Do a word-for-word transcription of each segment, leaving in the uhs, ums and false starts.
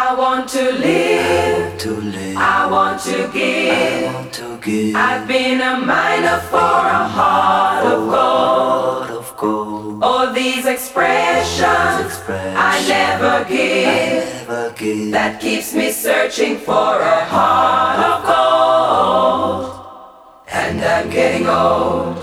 I want to live, to live. I want to give. I want to give. I've been a miner for a heart of gold. Heart of gold. All these expressions, expressions I never give. I never give. That keeps me searching for a heart of gold. And I'm getting old.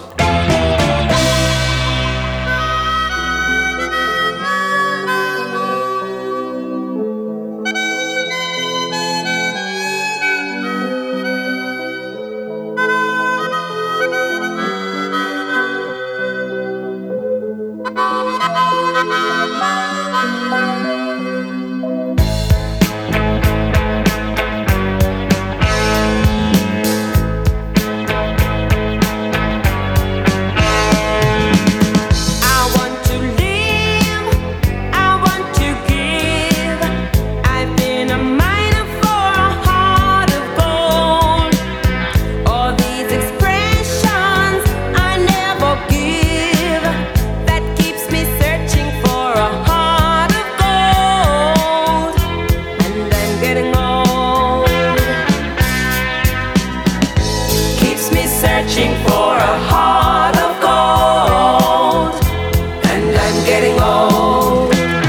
Searching for a heart of gold, and I'm getting old.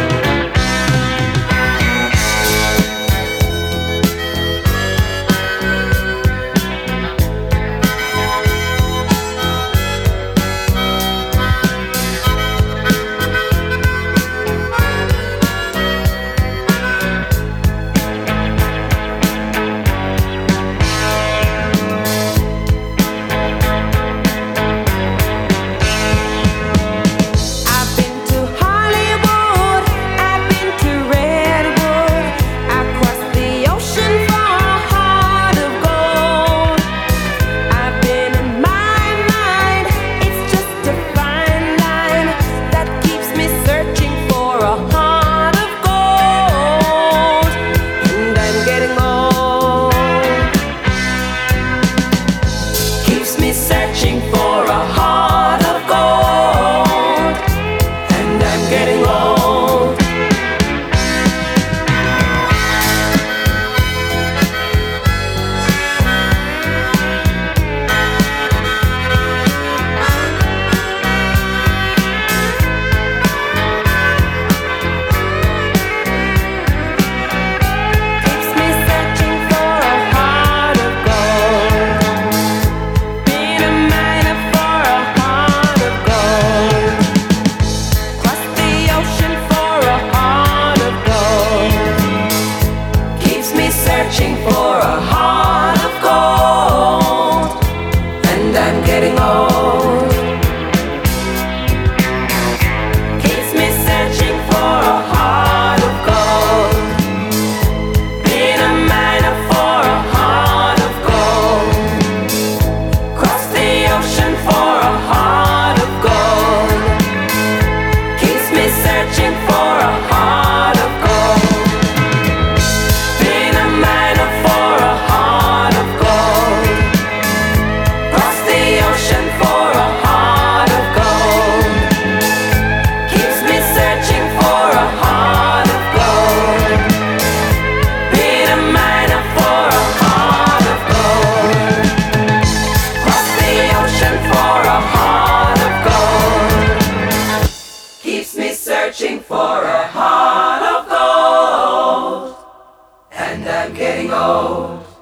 Searching for a heart of gold, and I'm getting old. Keeps me searching for a heart of gold. Been a miner for a heart of gold. Crossed the ocean for a heart of gold. Keeps me searching for a heart of gold, and I'm getting old. Keeps me searching for a heart of gold. Been a miner for a heart of gold. Cross the ocean for a heart of gold. Keeps me searching for a heart of gold. Been a miner for a heart of gold. Cross the ocean for a heart of gold. Keeps me searching for a heart of gold. Been a miner for a heart of gold. Cross the ocean for a heart of gold. Keeps me searching for a heart of gold, and I'm getting old.